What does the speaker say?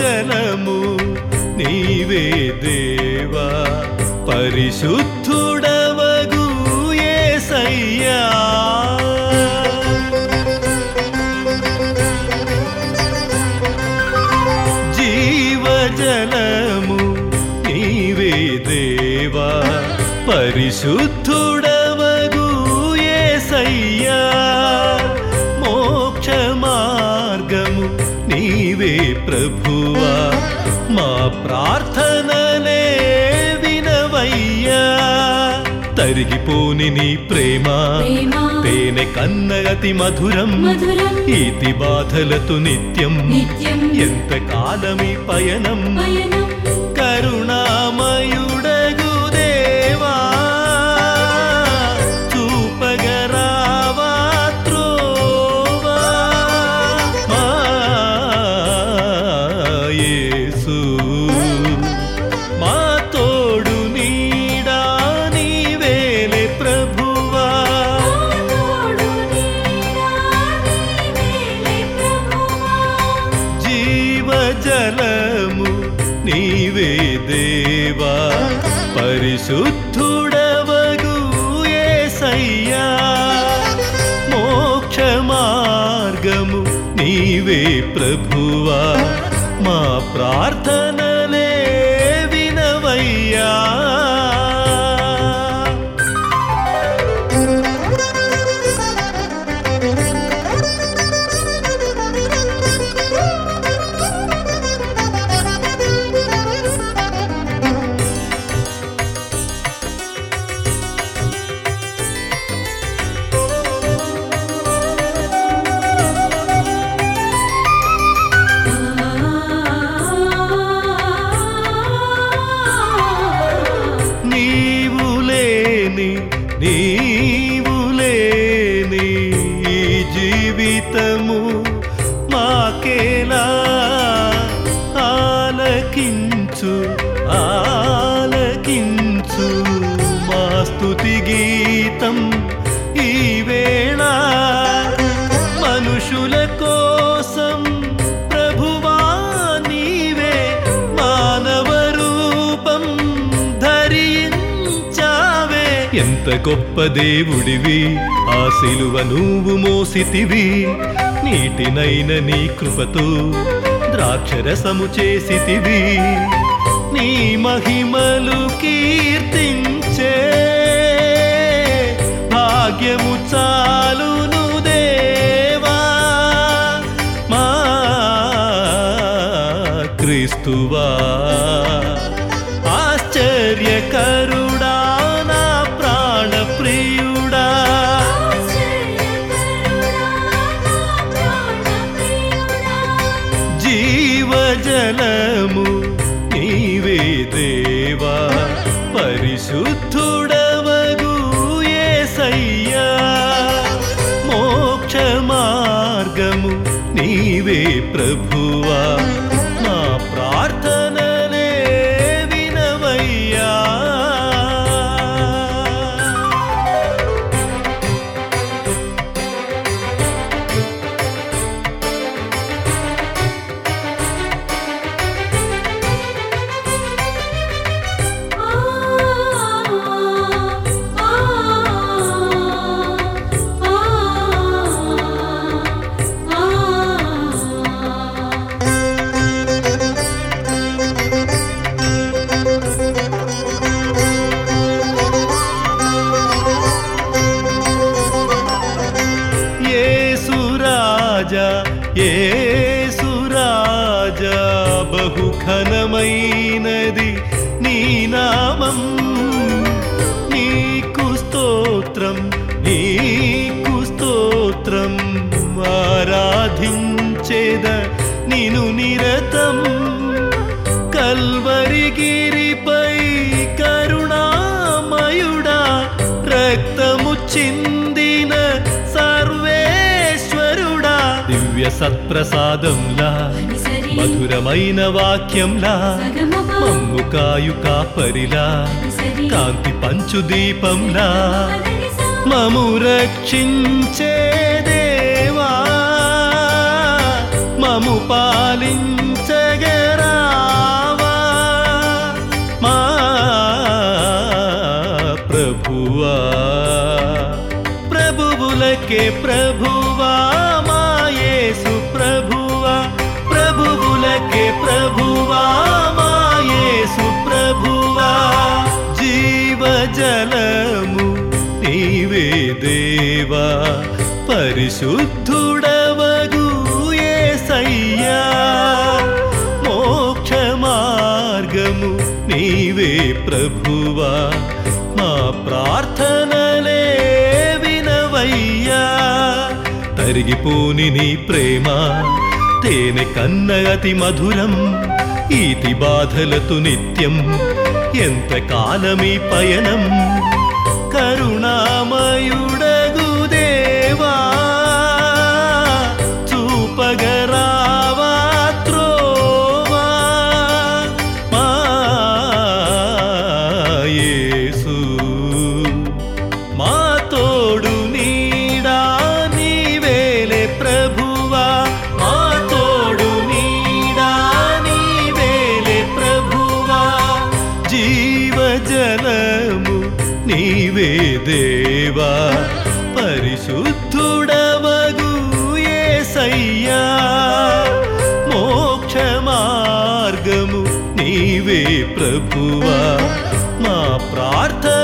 జీవజలము నీవే దేవా పరిశుద్ధుడవగు యేసయ్యా జీవజలము నీవే దేవా పరిశుద్ధుడవగు యేసయ్యా మోక్ష మార్గము నీవే ప్రభువా మా ప్రార్థనలే వినవయ్యా తరిగిపోని నీ ప్రేమ తేనె కన్న అతి మధురం ఈతి బాధలతో నిత్యం ఎంత కాలమీ పయనం కరుణామయుడగు దేవా చూపగరావా త్రోవా మా యేసు మా తోడు నీడా నీవేలే ప్రభువా జీవజలము నీవే దేవా పరిశుద్ధుడవగు యేసయ్యా మోక్ష మార్గము నీవే ప్రభువా మా ప్రార్థనలే వినవయ్యా నీవు లేని ఈ జీవితము మాకేలా ఆలకించు ఆలకించు మా స్తుతి గీతం ఈ వేళ మనుషుల కోసం ప్రభువా నీవే మానవ రూపం ధరించావే ఎంత గొప్ప దేవుడివి ఆ సిలువ నువ్వు మోసితివి నీటినైన నీ కృపతో ద్రాక్షరసము చేసితివి నీ మహిమలు కీర్తించే భాగ్యము చాలును దేవా మా క్రీస్తువా ఆశ్చర్యకరుడా నా ప్రాణ ప్రియుడా జీవజలము నీవే దేవా పరిశుద్ధుడవగు యేసయ్యా మోక్ష మార్గము నీవే ప్రభువా మా ప్రార్థనలే వినవయ్యా యేసు రాజా బహు ఘనమైనది నీ నామం నీకు స్తోత్రం నీకు స్తోత్రం ఆరాధించేద నిను నిరతం కల్వరిగిరిపై కరుణామయుడా రక్తము చిందిన సర్వేశ్వరుడా దివ్య సత్ప్రసాదంలా మధురమైన వాక్యంలా మమ్ము కాయు కాపరిలా కాంతి పంచు దీపంలా మము రక్షించే దేవా మము పాలించగర ప్రభువా మా యేసు ప్రభువా ప్రభువులకే ప్రభువా మా యేసు ప్రభువా జీవజలము నీవే దేవా పరిశుద్ధుడవగు యేసయ్యా మోక్ష మార్గము నీవే ప్రభువా మా ప్రార్థనలే వినవయ్యా తరిగిపోని నీ ప్రేమ తేనె కన్న అతి మధురం ఈతి బాధలతో నిత్యం ఎంత కాలమీ పయనం కరుణామయుడగు దేవా చూపగరావా త్రోవా మా యేసు మా తోడు నీడా నీవేలే ప్రభువా మా తోడు నీడా నీవేలే ప్రభువా జీవజలము నీవే దేవా పరిశుద్ధుడవగు యేసయ్యా మోక్ష మార్గము నీవే ప్రభువా మా ప్రార్థన